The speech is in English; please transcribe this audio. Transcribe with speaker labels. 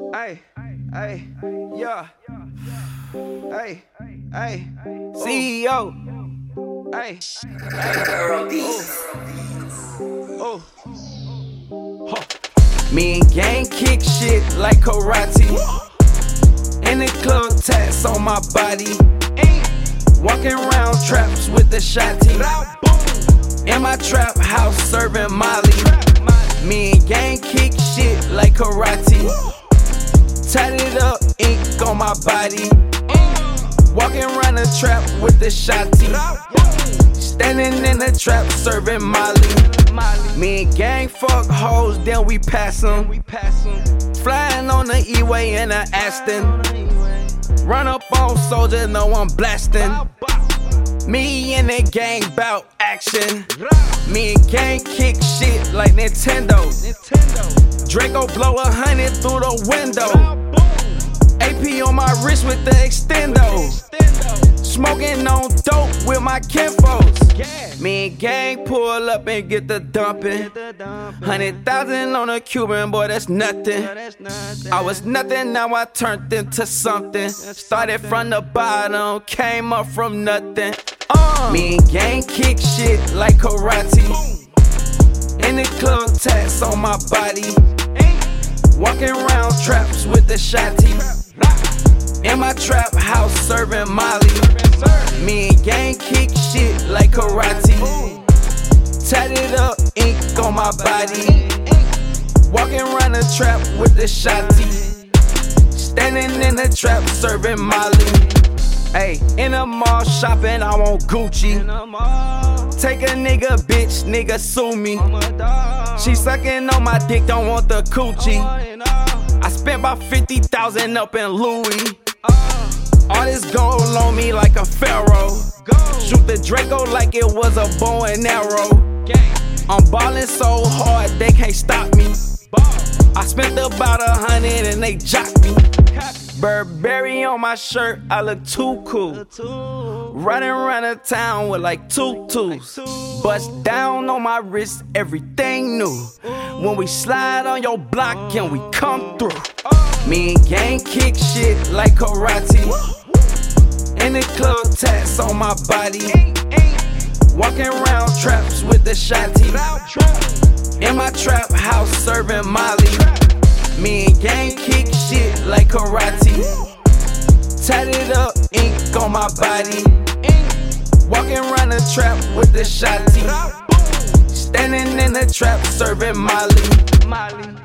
Speaker 1: Hey, hey, yeah. Hey, hey,
Speaker 2: CEO.
Speaker 1: hey, oh,
Speaker 2: Me and gang kick shit like karate. In the club, tats on my body. Walking around traps with the shotty. In my trap house serving Molly. Me and gang kick shit like karate. Tatted up, ink on my body. Walking around the trap with the shotty. Standing in the trap serving Molly. Me and gang fuck hoes, then we pass them. Flying on the E-way in a Aston. Run up on soldier, no I'm blasting. Me and the gang bout action. Me and gang kick shit like Nintendo. Draco blow 100 through the window. AP on my wrist with the extendo. Smoking on dope with my kinfolks. Me and gang pull up and get the dumping. 100,000 on a Cuban, boy, that's nothing. I was nothing, now I turned into something. Started from the bottom, came up from nothing. Me and gang kick shit like karate. In the club, tats on my body. Walking around traps with the shotty. In my trap house serving Molly. Me and gang kick shit like karate. Tatted up, ink on my body. Walking around the trap with the shotty. Standing in the trap serving Molly. Hey, in the mall shopping, I want Gucci. Take a nigga, bitch, nigga sue me. She sucking on my dick, don't want the coochie. I spent about 50,000 up in Louis. All this gold on me like a pharaoh. Shoot the Draco like it was a bow and arrow. I'm ballin' so hard they can't stop me. I spent about 100 and they jocked me. Burberry on my shirt, I look too cool. Riding around the town with like tutus. Bust down on my wrist, everything new. When we slide on your block and we come through. Me and gang kick shit like karate. In the club, tats on my body. Walking around traps with the shotty. In my trap house serving Molly. Me and gang kick shit like karate. Tatted up, ink on my body. Walking around the trap with the shotty. Standing in the trap serving Molly.